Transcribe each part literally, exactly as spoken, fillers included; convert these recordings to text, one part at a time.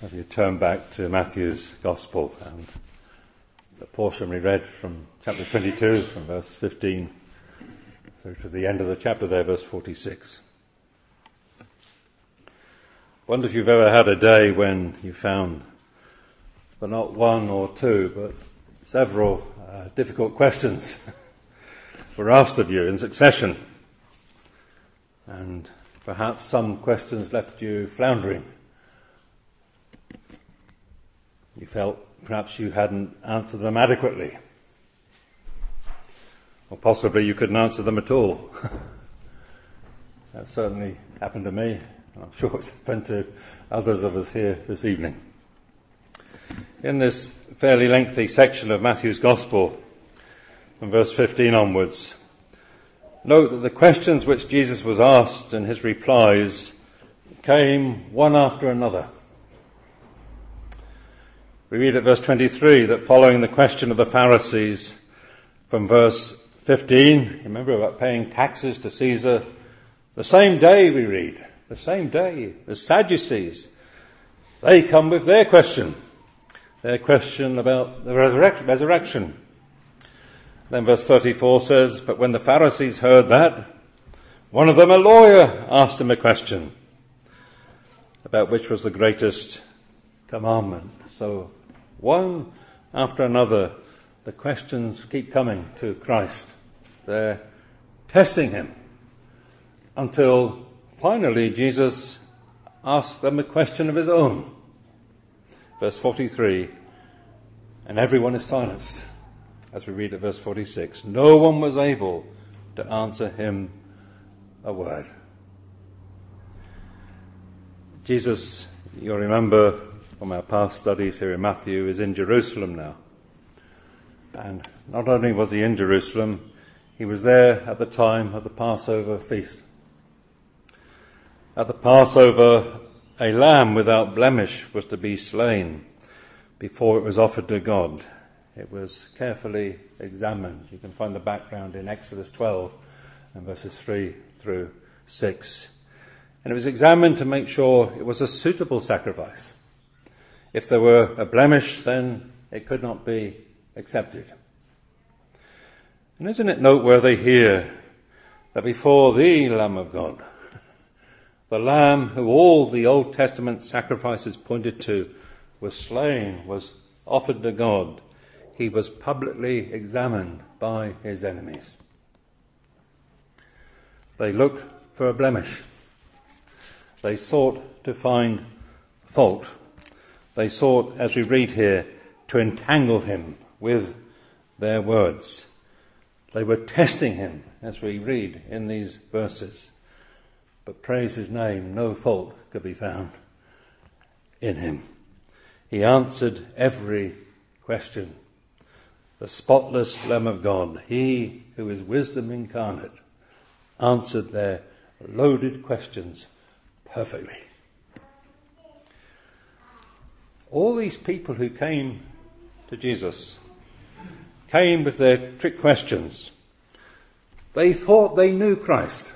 If you turn back to Matthew's Gospel and the portion we read from chapter twenty-two, from verse fifteen through to the end of the chapter there, verse forty-six. I wonder if you've ever had a day when you found, but not one or two, but several uh, difficult questions were asked of you in succession. And perhaps some questions left you floundering. You felt perhaps you hadn't answered them adequately. Or possibly you couldn't answer them at all. That certainly happened to me. I'm sure it's happened to others of us here this evening. In this fairly lengthy section of Matthew's Gospel, from verse fifteen onwards, note that the questions which Jesus was asked and his replies came one after another. We read at verse twenty-three that following the question of the Pharisees from verse fifteen, remember about paying taxes to Caesar, the same day we read, the same day, the Sadducees, they come with their question, their question about the resurrect- resurrection. Then verse thirty-four says, but when the Pharisees heard that, one of them, a lawyer, asked him a question about which was the greatest commandment. So one after another, the questions keep coming to Christ. They're testing him until finally Jesus asks them a question of his own. Verse forty-three, and everyone is silenced. As we read at verse forty-six, no one was able to answer him a word. Jesus, you'll remember from our past studies here in Matthew, is in Jerusalem now. And not only was he in Jerusalem, he was there at the time of the Passover feast. At the Passover, a lamb without blemish was to be slain before it was offered to God. It was carefully examined. You can find the background in Exodus twelve and verses three through six. And it was examined to make sure it was a suitable sacrifice. If there were a blemish, then it could not be accepted. And isn't it noteworthy here that before the Lamb of God, the Lamb who all the Old Testament sacrifices pointed to, was slain, was offered to God, he was publicly examined by his enemies. They looked for a blemish. They sought to find fault. They sought, as we read here, to entangle him with their words. They were testing him, as we read in these verses. But praise his name, no fault could be found in him. He answered every question. The spotless Lamb of God, he who is wisdom incarnate, answered their loaded questions perfectly. All these people who came to Jesus came with their trick questions. They thought they knew Christ.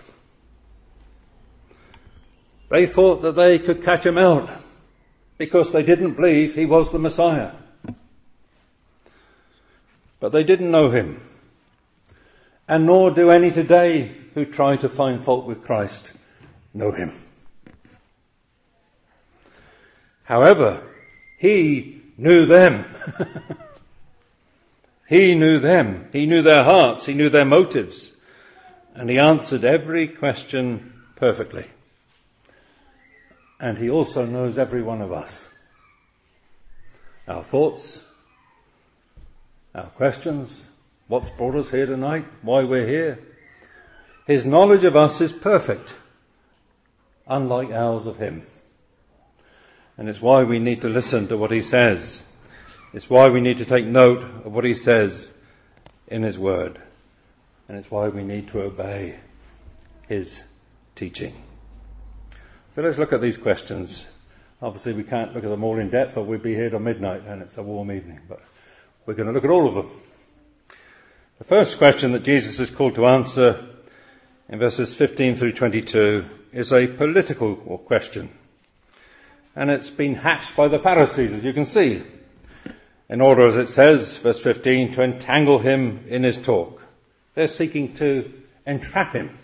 They thought that they could catch him out because they didn't believe he was the Messiah. But they didn't know him. And nor do any today who try to find fault with Christ know him. However, he knew them. He knew them. He knew their hearts. He knew their motives. And he answered every question perfectly. And he also knows every one of us. Our thoughts, our questions, what's brought us here tonight, why we're here. His knowledge of us is perfect, unlike ours of him. And it's why we need to listen to what he says. It's why we need to take note of what he says in his word. And it's why we need to obey his teaching. So let's look at these questions. Obviously we can't look at them all in depth or we'd be here till midnight and it's a warm evening. But we're going to look at all of them. The first question that Jesus is called to answer in verses fifteen through twenty-two is a political question. and it's been hatched by the Pharisees, as you can see, in order, as it says, verse fifteen, to entangle him in his talk. They're seeking to entrap him.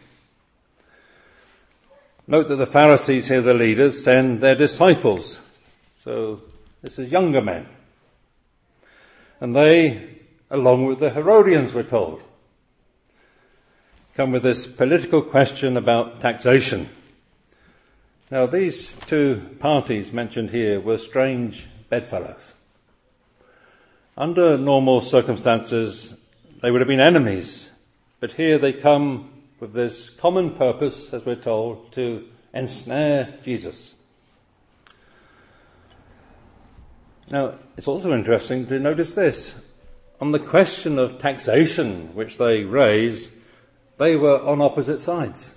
Note that the Pharisees here, the leaders, send their disciples. So this is younger men. And they, along with the Herodians, we're told, come with this political question about taxation. Now, these two parties mentioned here were strange bedfellows. Under normal circumstances, they would have been enemies. But here they come with this common purpose, as we're told, to ensnare Jesus. Now, it's also interesting to notice this. On the question of taxation which they raise, they were on opposite sides.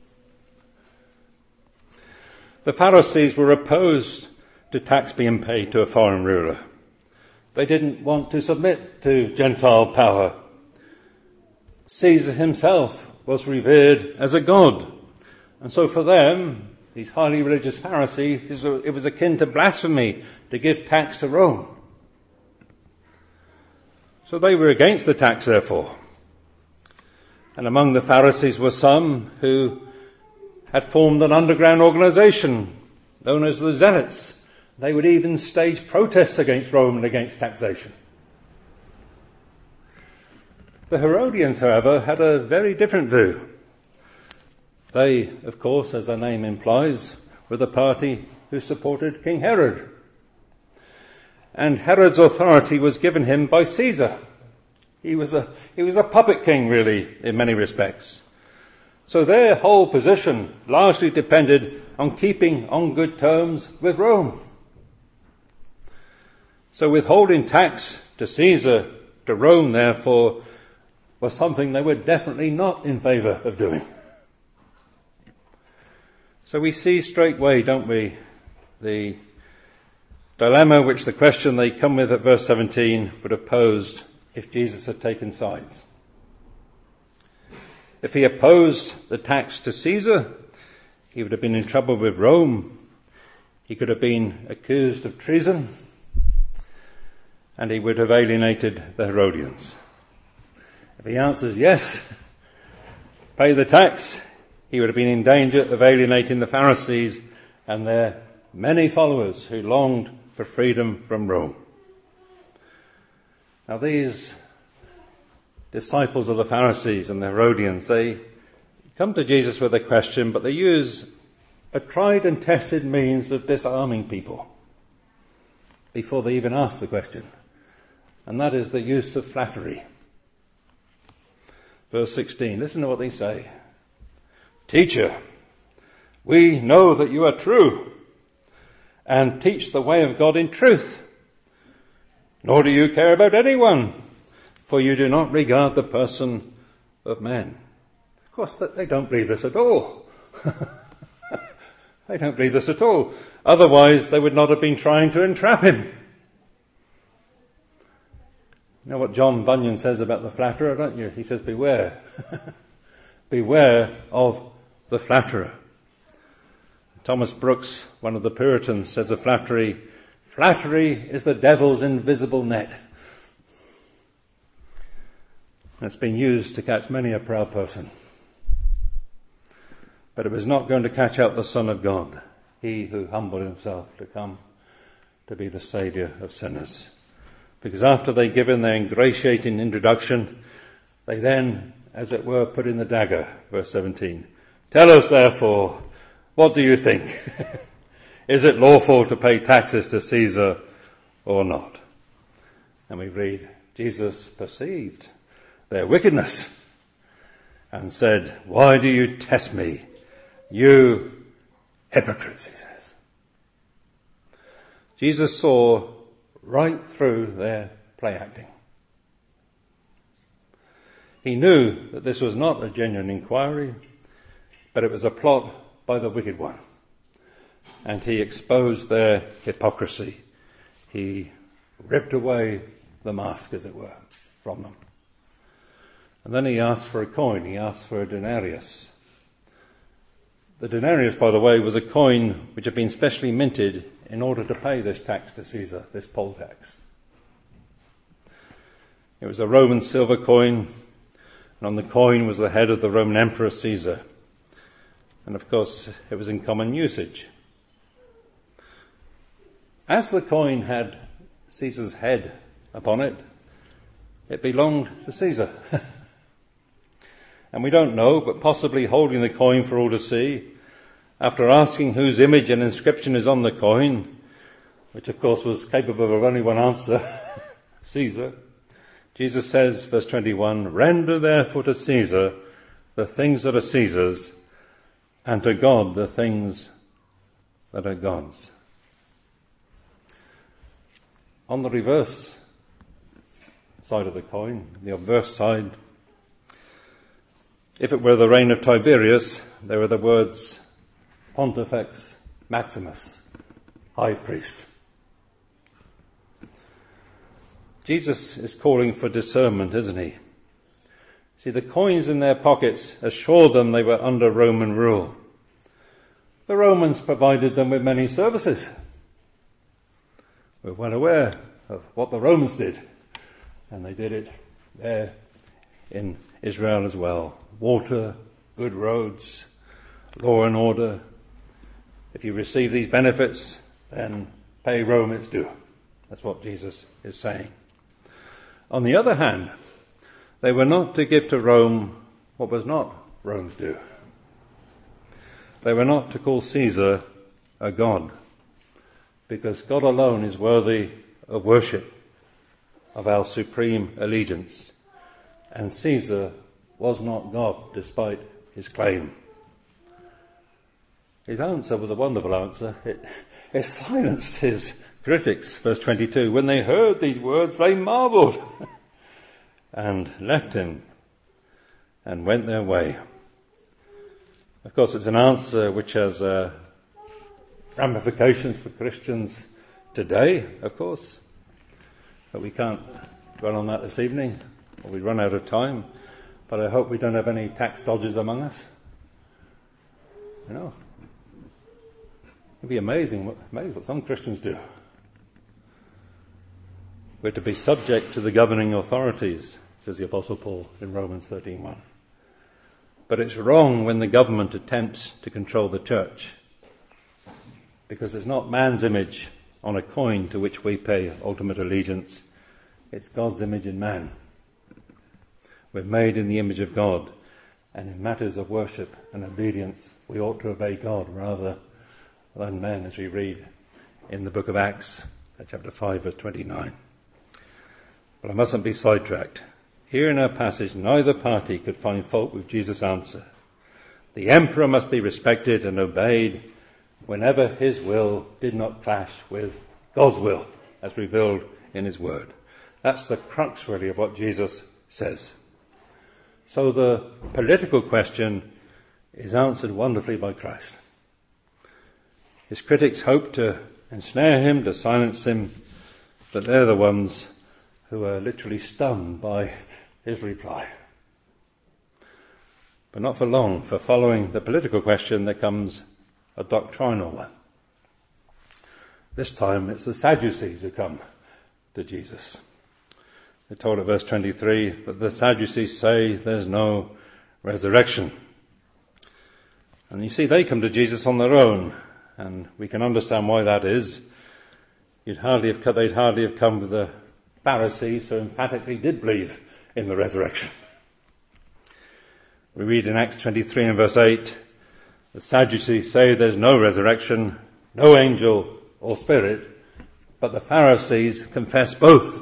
The Pharisees were opposed to tax being paid to a foreign ruler. They didn't want to submit to Gentile power. Caesar himself was revered as a god. And so for them, these highly religious Pharisees, it was akin to blasphemy to give tax to Rome. So they were against the tax, therefore. And among the Pharisees were some who had formed an underground organization known as the Zealots. They would even stage protests against Rome and against taxation. The Herodians, however, had a very different view. They, of course, as their name implies, were the party who supported King Herod. And Herod's authority was given him by Caesar. He was a, he was a puppet king, really, in many respects. So their whole position largely depended on keeping on good terms with Rome. So withholding tax to Caesar, to Rome, therefore, was something they were definitely not in favour of doing. So we see straightway, don't we, the dilemma which the question they come with at verse seventeen would have posed if Jesus had taken sides. If he opposed the tax to Caesar, he would have been in trouble with Rome. He could have been accused of treason, and he would have alienated the Herodians. If he answers yes, pay the tax, he would have been in danger of alienating the Pharisees and their many followers who longed for freedom from Rome. Now these disciples of the Pharisees and the Herodians, they come to Jesus with a question, but they use a tried and tested means of disarming people before they even ask the question. And that is the use of flattery. Verse sixteen, listen to what they say. Teacher, we know that you are true and teach the way of God in truth. Nor do you care about anyone, for you do not regard the person of men. Of course, they don't believe this at all. They don't believe this at all. Otherwise, they would not have been trying to entrap him. You know what John Bunyan says about the flatterer, don't you? He says, beware. Beware of the flatterer. Thomas Brooks, one of the Puritans, says of flattery, flattery is the devil's invisible net. It's been used to catch many a proud person. But it was not going to catch out the Son of God, he who humbled himself to come to be the Saviour of sinners. Because after they give in their ingratiating introduction, they then, as it were, put in the dagger, verse seventeen. Tell us, therefore, what do you think? Is it lawful to pay taxes to Caesar or not? And we read, Jesus perceived their wickedness and said, why do you test me, you hypocrites, he says. Jesus saw right through their play acting. He knew that this was not a genuine inquiry, but it was a plot by the wicked one. And he exposed their hypocrisy. He ripped away the mask, as it were, from them. And then he asked for a coin. He asked for a denarius. The denarius, by the way, was a coin which had been specially minted in order to pay this tax to Caesar, this poll tax. It was a Roman silver coin, and on the coin was the head of the Roman Emperor Caesar. And of course, it was in common usage. As the coin had Caesar's head upon it, it belonged to Caesar. And we don't know, but possibly holding the coin for all to see, after asking whose image and inscription is on the coin, which of course was capable of only one answer, Caesar, Jesus says, verse twenty-one, "Render therefore to Caesar the things that are Caesar's, and to God the things that are God's." On the reverse side of the coin, the obverse side, if it were the reign of Tiberius, there were the words Pontifex Maximus, High Priest. Jesus is calling for discernment, isn't he? See, the coins in their pockets assured them they were under Roman rule. The Romans provided them with many services. We're well aware of what the Romans did, and they did it there in Israel as well. Water, good roads, law and order. If you receive these benefits, then pay Rome its due. That's what Jesus is saying. On the other hand, they were not to give to Rome what was not Rome's due. They were not to call Caesar a god, because God alone is worthy of worship, of our supreme allegiance. And Caesar was not God, despite his claim. His answer was a wonderful answer. It, it silenced his critics. Verse twenty-two, "When they heard these words, they marveled and left him and went their way." Of course, it's an answer which has uh, ramifications for Christians today, of course. But we can't dwell on that this evening, or we run out of time. But I hope we don't have any tax dodgers among us. You know, it'd be amazing what, amazing what some Christians do. We're to be subject to the governing authorities, says the Apostle Paul in Romans thirteen one. But it's wrong when the government attempts to control the church, because it's not man's image on a coin to which we pay ultimate allegiance. It's God's image in man. We're made in the image of God, and in matters of worship and obedience, we ought to obey God rather than men, as we read in the book of Acts, chapter five, verse twenty-nine. But I mustn't be sidetracked. Here in our passage, neither party could find fault with Jesus' answer. The emperor must be respected and obeyed whenever his will did not clash with God's will, as revealed in his word. That's the crux, really, of what Jesus says. So the political question is answered wonderfully by Christ. His critics hope to ensnare him, to silence him, but they're the ones who are literally stunned by his reply. But not for long, for following the political question there comes a doctrinal one. This time it's the Sadducees who come to Jesus. They're told at verse twenty-three that the Sadducees say there's no resurrection. And you see, they come to Jesus on their own, and we can understand why that is. You'd hardly have, they'd hardly have come with the Pharisees who emphatically did believe in the resurrection. We read in Acts twenty-three and verse eight, the Sadducees say there's no resurrection, no angel or spirit, but the Pharisees confess both.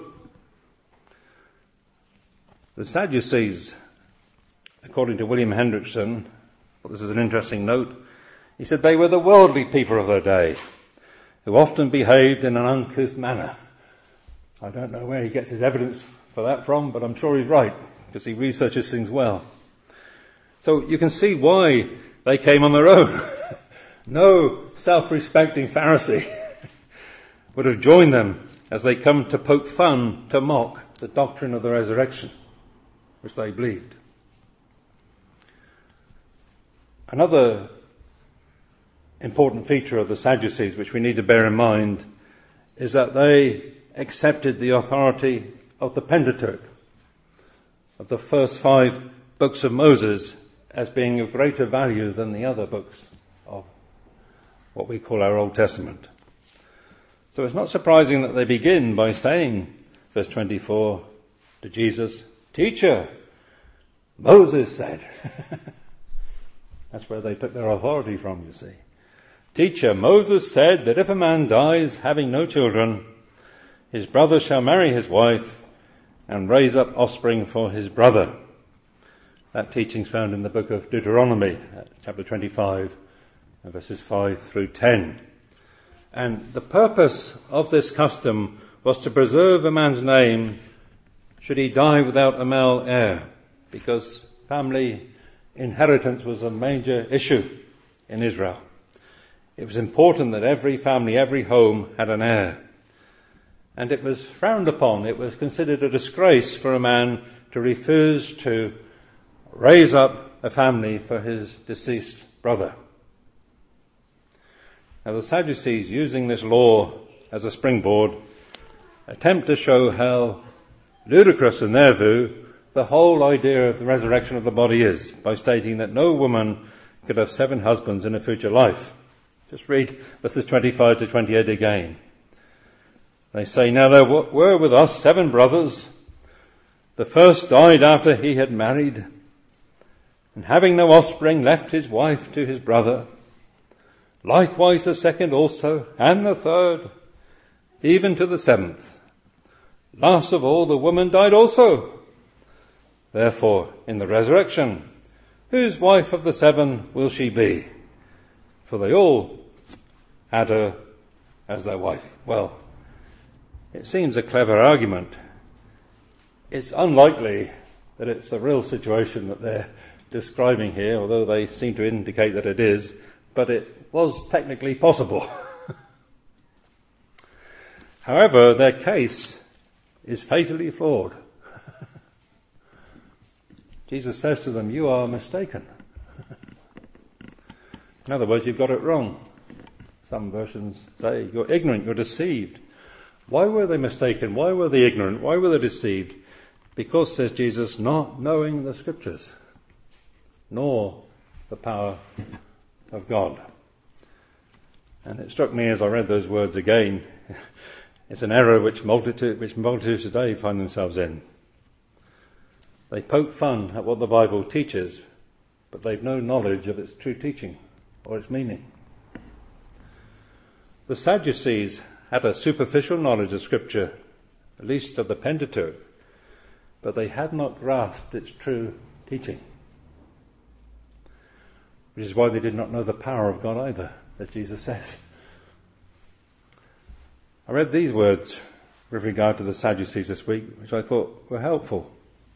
The Sadducees, according to William Hendrickson, well, this is an interesting note, he said they were the worldly people of their day, who often behaved in an uncouth manner. I don't know where he gets his evidence for that from, but I'm sure he's right, because he researches things well. So you can see why they came on their own. No self-respecting Pharisee would have joined them as they come to poke fun, to mock the doctrine of the resurrection, which they believed. Another important feature of the Sadducees, which we need to bear in mind, is that they accepted the authority of the Pentateuch, of the first five books of Moses, as being of greater value than the other books of what we call our Old Testament. So it's not surprising that they begin by saying, verse twenty-four, to Jesus, "Teacher, Moses said." That's where they took their authority from, you see. "Teacher, Moses said that if a man dies having no children, his brother shall marry his wife and raise up offspring for his brother." That teaching is found in the book of Deuteronomy, chapter twenty-five, verses five through ten. And the purpose of this custom was to preserve a man's name should he die without a male heir, because family inheritance was a major issue in Israel. It was important that every family, every home had an heir. And it was frowned upon, it was considered a disgrace for a man to refuse to raise up a family for his deceased brother. Now the Sadducees, using this law as a springboard, attempt to show how ludicrous in their view the whole idea of the resurrection of the body is, by stating that no woman could have seven husbands in a future life. Just read verses twenty-five to twenty-eight again. They say, "Now there were with us seven brothers. The first died after he had married, and having no offspring left his wife to his brother. Likewise the second also, and the third, even to the seventh. Last of all the woman died also. Therefore, in the resurrection, whose wife of the seven will she be? For they all had her as their wife." Well, it seems a clever argument. It's unlikely that it's a real situation that they're describing here, although they seem to indicate that it is, but it was technically possible. However, their case is fatally flawed. Jesus says to them, "You are mistaken." In other words, you've got it wrong. Some versions say you're ignorant, you're deceived. Why were they mistaken? Why were they ignorant? Why were they deceived? Because, says Jesus, not knowing the Scriptures, nor the power of God. And it struck me as I read those words again, it's an error which multitude, which multitudes today find themselves in. They poke fun at what the Bible teaches, but they've no knowledge of its true teaching or its meaning. The Sadducees had a superficial knowledge of Scripture, at least of the Pentateuch, but they had not grasped its true teaching. Which is why they did not know the power of God either, as Jesus says. I read these words with regard to the Sadducees this week, which I thought were helpful.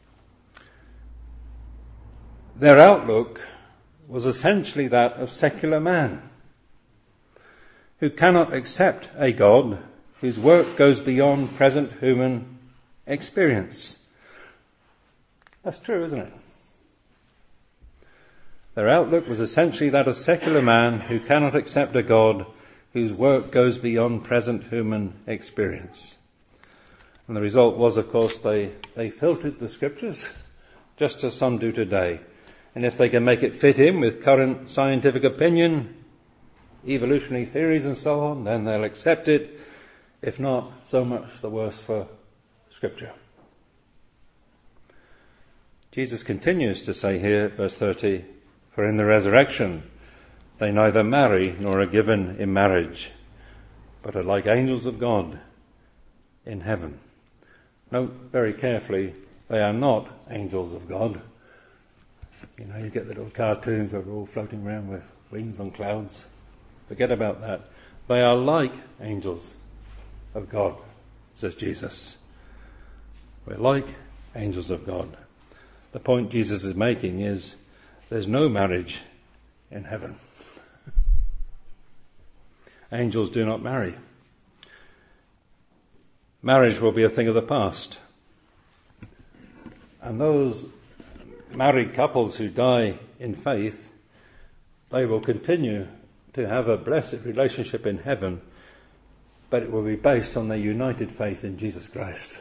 Their outlook was essentially that of secular man, who cannot accept a God whose work goes beyond present human experience. That's true, isn't it? Their outlook was essentially that of secular man who cannot accept a God whose work goes beyond present human experience. And the result was, of course, they, they filtered the Scriptures, just as some do today. And if they can make it fit in with current scientific opinion, evolutionary theories and so on, then they'll accept it. If not, so much the worse for Scripture. Jesus continues to say here, verse thirty, "For in the resurrection they neither marry nor are given in marriage, but are like angels of God in heaven." Note very carefully, they are not angels of God. You know, you get the little cartoons where we're all floating around with wings on clouds. Forget about that. They are like angels of God, says Jesus. We're like angels of God. The point Jesus is making is there's no marriage in heaven. Angels do not marry. Marriage will be a thing of the past. And those married couples who die in faith, they will continue to have a blessed relationship in heaven, but it will be based on their united faith in Jesus Christ.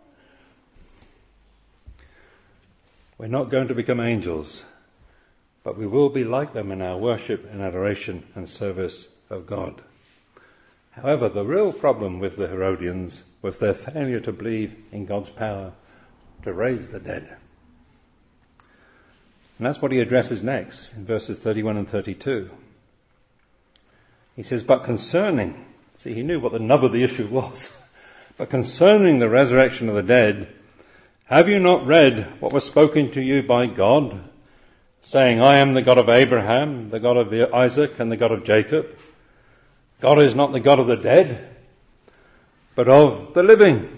We're not going to become angels, but we will be like them in our worship and adoration and service of God. However, the real problem with the Herodians was their failure to believe in God's power to raise the dead. And that's what he addresses next in verses thirty-one and thirty-two. He says, but concerning, see, he knew what the nub of the issue was, but concerning the resurrection of the dead, have you not read what was spoken to you by God, saying, I am the God of Abraham, the God of Isaac, and the God of Jacob? God is not the God of the dead, but of the living.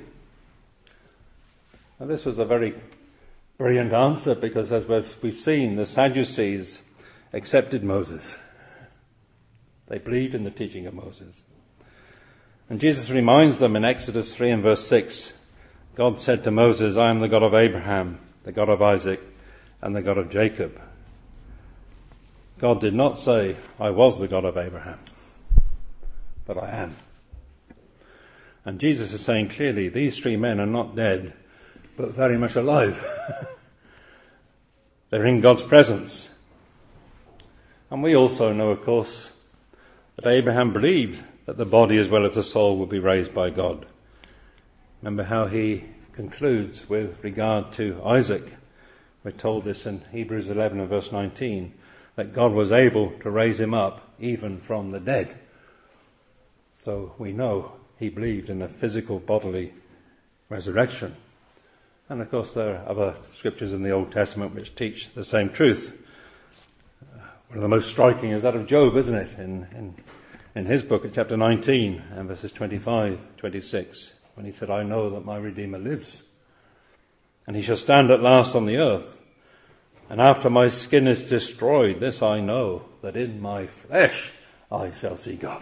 Now, this was a very brilliant answer, because as we've seen, the Sadducees accepted Moses. They believed in the teaching of Moses. And Jesus reminds them in Exodus three and verse six, God said to Moses, I am the God of Abraham, the God of Isaac, and the God of Jacob. God did not say, I was the God of Abraham, but I am. And Jesus is saying clearly, these three men are not dead, but very much alive. They're in God's presence. And we also know, of course, that Abraham believed that the body as well as the soul would be raised by God. Remember how he concludes with regard to Isaac. We're told this in Hebrews eleven and verse nineteen, that God was able to raise him up even from the dead. So we know he believed in a physical bodily resurrection. And of course there are other scriptures in the Old Testament which teach the same truth. One of the most striking is that of Job, isn't it? In, in, in his book at chapter nineteen and verses twenty-five, twenty-six, when he said, I know that my Redeemer lives, and he shall stand at last on the earth. And after my skin is destroyed, this I know, that in my flesh I shall see God.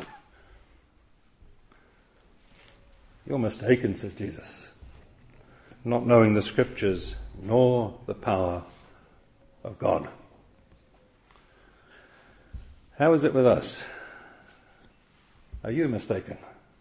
You're mistaken, says Jesus, not knowing the scriptures nor the power of God. How is it with us? Are you mistaken?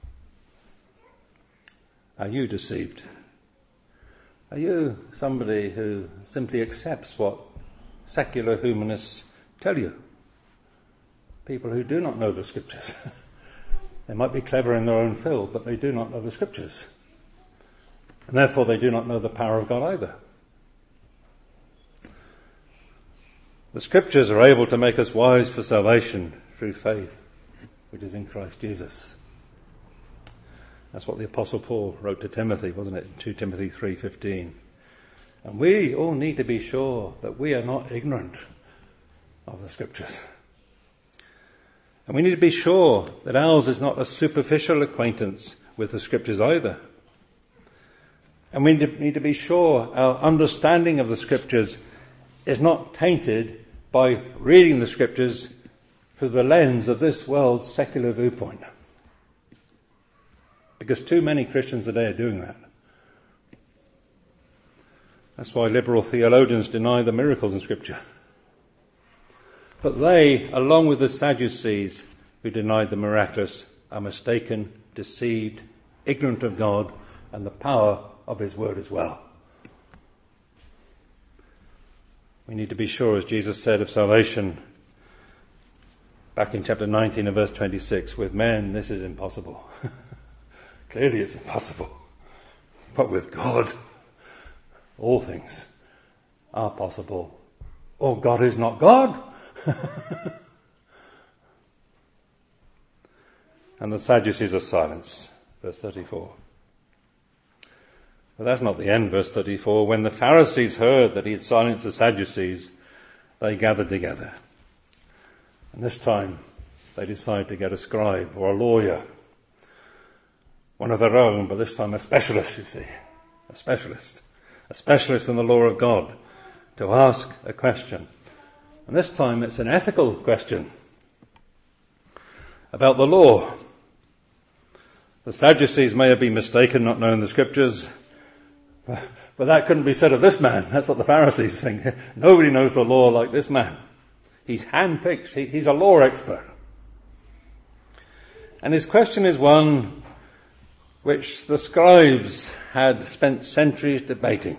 Are you deceived? Are you somebody who simply accepts what secular humanists tell you? People who do not know the scriptures. They might be clever in their own field, but they do not know the scriptures. And therefore they do not know the power of God either. The scriptures are able to make us wise for salvation through faith, which is in Christ Jesus. That's what the Apostle Paul wrote to Timothy, wasn't it? In two Timothy three fifteen. And we all need to be sure that we are not ignorant of the scriptures. And we need to be sure that ours is not a superficial acquaintance with the scriptures either. And we need to be sure our understanding of the scriptures is not tainted by reading the scriptures through the lens of this world's secular viewpoint. Because too many Christians today are doing that. That's why liberal theologians deny the miracles in scripture. But they, along with the Sadducees who denied the miraculous, are mistaken, deceived, ignorant of God and the power of his word as well. We need to be sure, as Jesus said, of salvation back in chapter nineteen and verse twenty-six. With men, this is impossible. Clearly it's impossible. But with God, all things are possible. Or God is not God. And the Sadducees are silenced. Verse thirty-four. But that's not the end, verse thirty-four. When the Pharisees heard that he had silenced the Sadducees, they gathered together. And this time they decided to get a scribe or a lawyer. One of their own, but this time a specialist, you see. A specialist. A specialist in the law of God to ask a question. And this time it's an ethical question about the law. The Sadducees may have been mistaken not knowing the scriptures, but that couldn't be said of this man. That's what the Pharisees think. Nobody knows the law like this man. He's handpicked. He, he's a law expert. And his question is one which the scribes had spent centuries debating.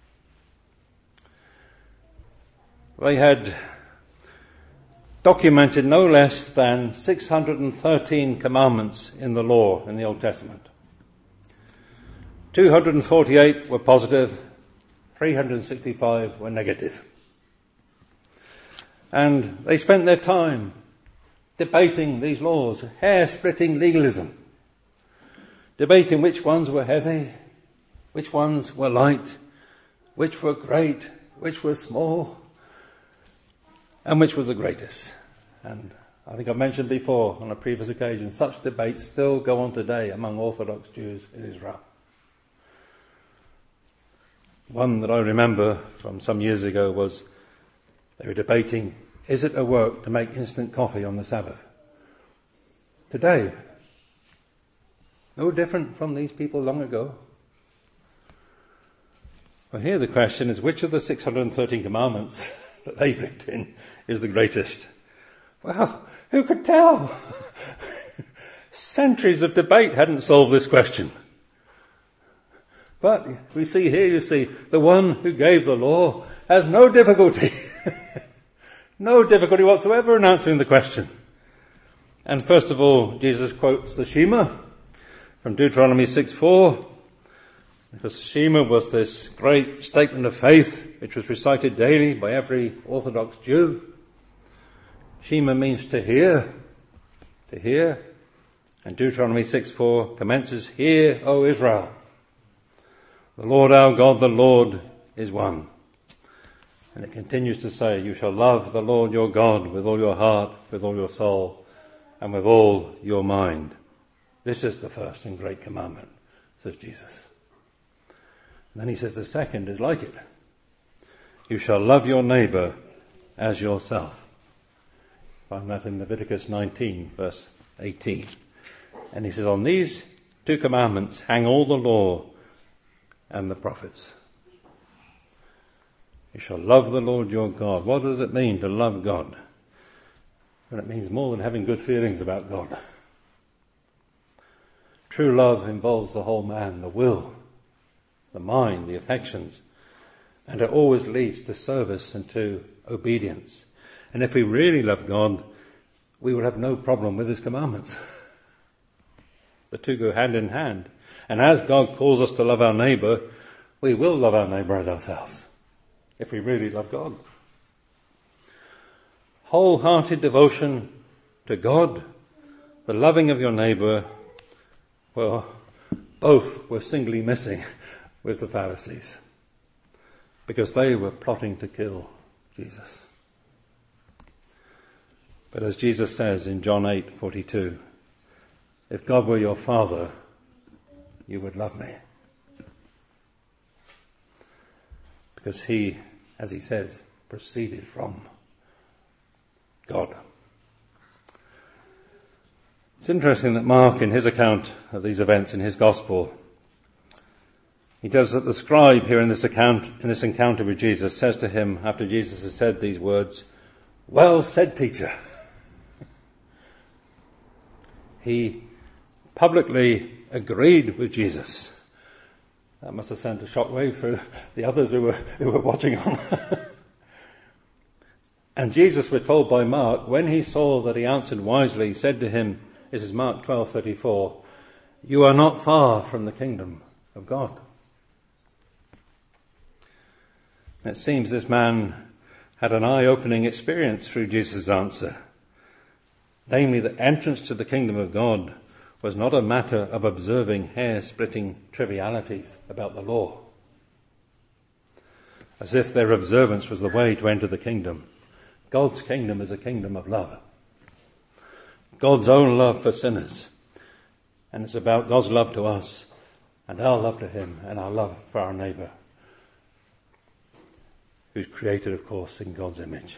They had documented no less than six hundred thirteen commandments in the law in the Old Testament. two hundred forty-eight were positive, three hundred sixty-five were negative. And they spent their time debating these laws, hair-splitting legalism, debating which ones were heavy, which ones were light, which were great, which were small, and which was the greatest. And I think I've mentioned before on a previous occasion, such debates still go on today among Orthodox Jews in Israel. One that I remember from some years ago was they were debating, is it a work to make instant coffee on the Sabbath? Today, no different from these people long ago. Well, here the question is, which of the six hundred thirteen commandments that they picked in is the greatest? Well, who could tell? Centuries of debate hadn't solved this question. But we see here, you see, the one who gave the law has no difficulty, no difficulty whatsoever in answering the question. And first of all, Jesus quotes the Shema from Deuteronomy six four, because Shema was this great statement of faith which was recited daily by every Orthodox Jew. Shema means to hear, to hear. And Deuteronomy six four commences, Hear, O Israel, the Lord our God, the Lord is one. And it continues to say, you shall love the Lord your God with all your heart, with all your soul, and with all your mind. This is the first and great commandment, says Jesus. And then he says the second is like it. You shall love your neighbour as yourself. Find that in Leviticus nineteen, verse eighteen. And he says, on these two commandments hang all the law and the prophets. You shall love the Lord your God. What does it mean to love God? Well, it means more than having good feelings about God. True love involves the whole man, the will, the mind, the affections, and it always leads to service and to obedience. And if we really love God, we will have no problem with his commandments. The two go hand in hand. And as God calls us to love our neighbour, we will love our neighbour as ourselves, if we really love God. Wholehearted devotion to God, the loving of your neighbour, well, both were singly missing with the Pharisees, because they were plotting to kill Jesus. But as Jesus says in John eight forty-two, if God were your Father, you would love me. Because he, as he says, proceeded from God. It's interesting that Mark, in his account of these events in his gospel, he tells that the scribe here in this account, in this encounter with Jesus, says to him, after Jesus has said these words, well said, teacher. He publicly agreed with Jesus. That must have sent a shockwave for the others who were, who were watching on. And Jesus, we're told by Mark, when he saw that he answered wisely, he said to him, this is Mark twelve thirty-four, you are not far from the kingdom of God. It seems this man had an eye-opening experience through Jesus' answer. Namely, that entrance to the kingdom of God was not a matter of observing hair-splitting trivialities about the law, as if their observance was the way to enter the kingdom. God's kingdom is a kingdom of love. God's own love for sinners. And it's about God's love to us and our love to him and our love for our neighbour, who's created, of course, in God's image.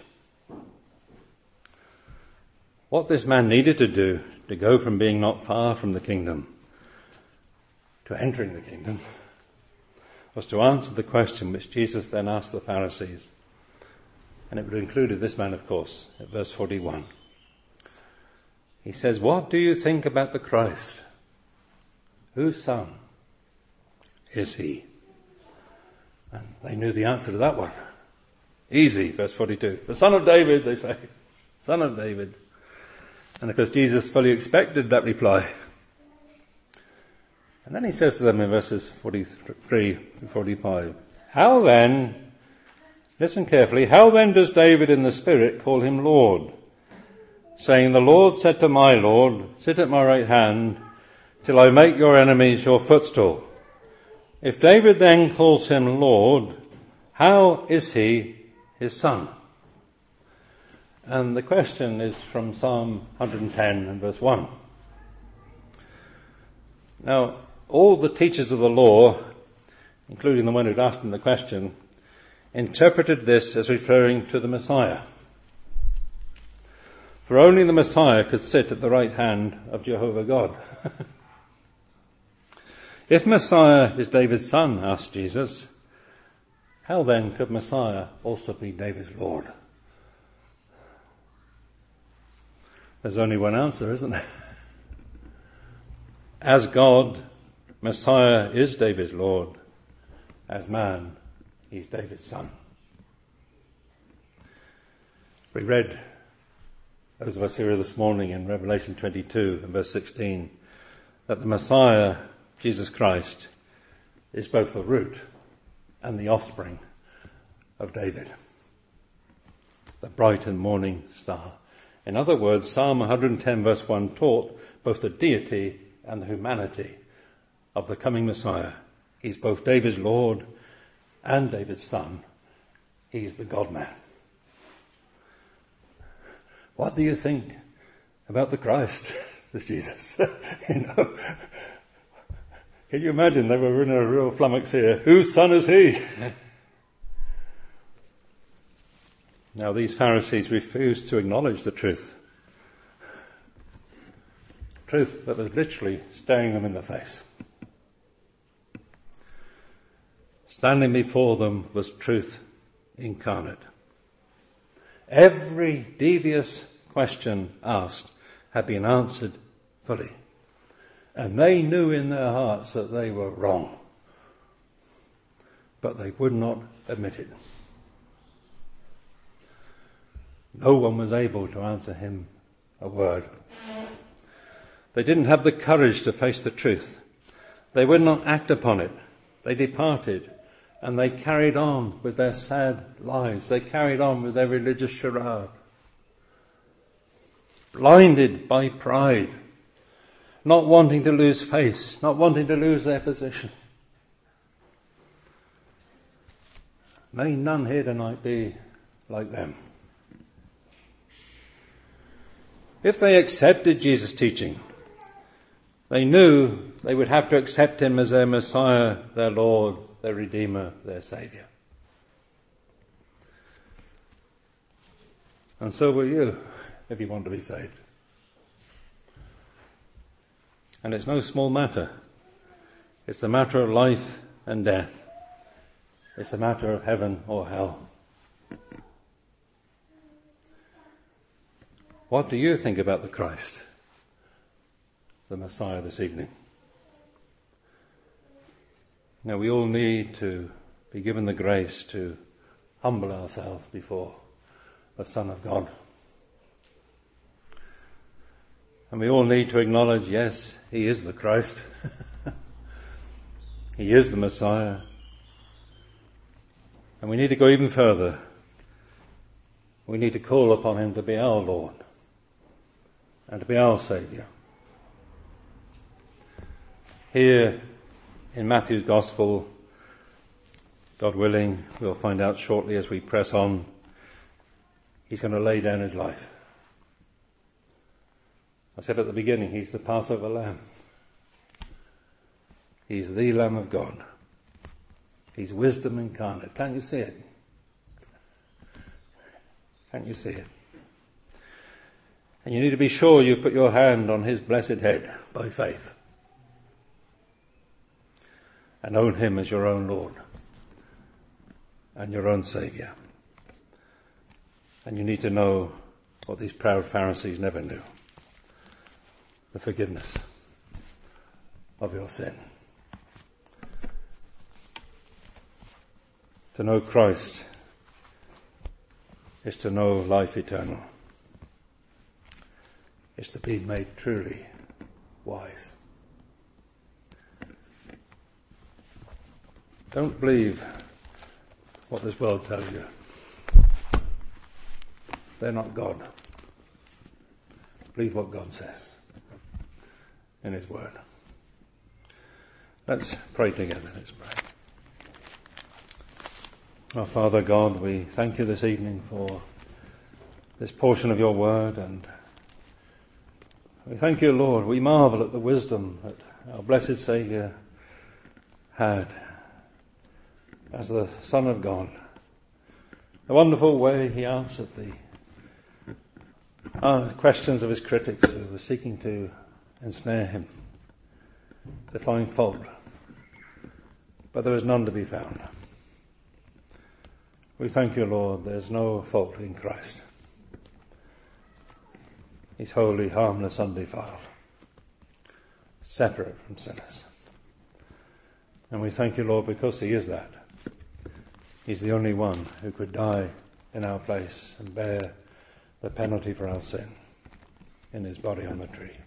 What this man needed to do to go from being not far from the kingdom to entering the kingdom was to answer the question which Jesus then asked the Pharisees. And it would have included this man, of course, at verse forty-one. He says, what do you think about the Christ? Whose son is he? And they knew the answer to that one. Easy, verse forty-two. The son of David, they say. Son of David. And of course Jesus fully expected that reply. And then he says to them in verses forty-three to forty-five, how then, listen carefully, how then does David in the Spirit call him Lord, saying, the Lord said to my Lord, sit at my right hand, till I make your enemies your footstool. If David then calls him Lord, how is he his son? And the question is from Psalm one hundred ten and verse one. Now, all the teachers of the law, including the one who'd asked him the question, interpreted this as referring to the Messiah. For only the Messiah could sit at the right hand of Jehovah God. If Messiah is David's son, asked Jesus, how then could Messiah also be David's Lord? There's only one answer, isn't there? As God, Messiah is David's Lord. As man, he's David's son. We read, those of us here this morning, in Revelation twenty-two and verse sixteen, that the Messiah, Jesus Christ, is both the root and the offspring of David, the bright and morning star. In other words, Psalm one hundred ten verse one taught both the deity and the humanity of the coming Messiah. He's both David's Lord and David's son. He's the God-man. What do you think about the Christ? Says Jesus. You know, can you imagine? They were in a real flummox here. Whose son is he? Now, these Pharisees refused to acknowledge the truth. Truth that was literally staring them in the face. Standing before them was truth incarnate. Every devious question asked had been answered fully. And they knew in their hearts that they were wrong. But they would not admit it. No one was able to answer him a word. They didn't have the courage to face the truth. They would not act upon it. They departed, and they carried on with their sad lives. They carried on with their religious charade. Blinded by pride, not wanting to lose face, not wanting to lose their position. May none here tonight be like them. If they accepted Jesus' teaching, they knew they would have to accept him as their Messiah, their Lord, their Redeemer, their Saviour. And so will you, if you want to be saved. And it's no small matter. It's a matter of life and death. It's a matter of heaven or hell. What do you think about the Christ, the Messiah, this evening? Now, we all need to be given the grace to humble ourselves before the Son of God. And we all need to acknowledge, yes, he is the Christ. He is the Messiah. And we need to go even further. We need to call upon him to be our Lord and to be our Saviour. Here in Matthew's Gospel, God willing, we'll find out shortly as we press on, he's going to lay down his life. I said at the beginning, he's the Passover Lamb. He's the Lamb of God. He's wisdom incarnate. Can't you see it? Can't you see it? And you need to be sure you put your hand on his blessed head by faith and own him as your own Lord and your own Saviour. And you need to know what these proud Pharisees never knew, the forgiveness of your sin. To know Christ is to know life eternal. It's to be made truly wise. Don't believe what this world tells you. They're not God. Believe what God says in His Word. Let's pray together. Let's pray. Our Father God, we thank you this evening for this portion of your Word, and we thank you, Lord. We marvel at the wisdom that our blessed Saviour had as the Son of God. The wonderful way he answered the uh, questions of his critics who were seeking to ensnare him, to find fault. But there was none to be found. We thank you, Lord, there's no fault in Christ. He's holy, harmless, undefiled, separate from sinners. And we thank you, Lord, because he is that. He's the only one who could die in our place and bear the penalty for our sin in his body on the tree.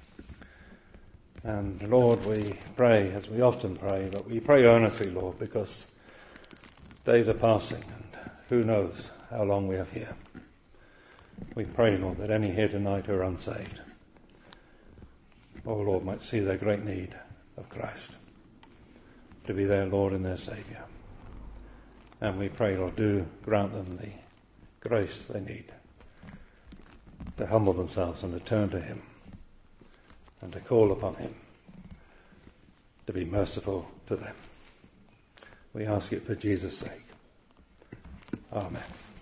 And Lord, we pray, as we often pray, but we pray earnestly, Lord, because days are passing and who knows how long we have here. We pray, Lord, that any here tonight who are unsaved, oh Lord, might see their great need of Christ, to be their Lord and their Saviour. And we pray, Lord, do grant them the grace they need to humble themselves and to turn to him and to call upon him to be merciful to them. We ask it for Jesus' sake. Amen.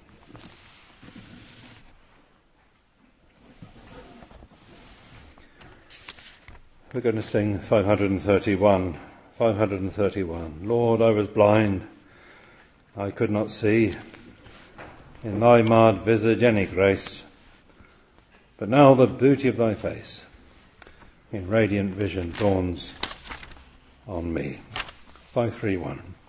We're going to sing five hundred thirty-one. five hundred thirty-one. Lord, I was blind, I could not see in thy marred visage any grace, but now the beauty of thy face in radiant vision dawns on me. five three one.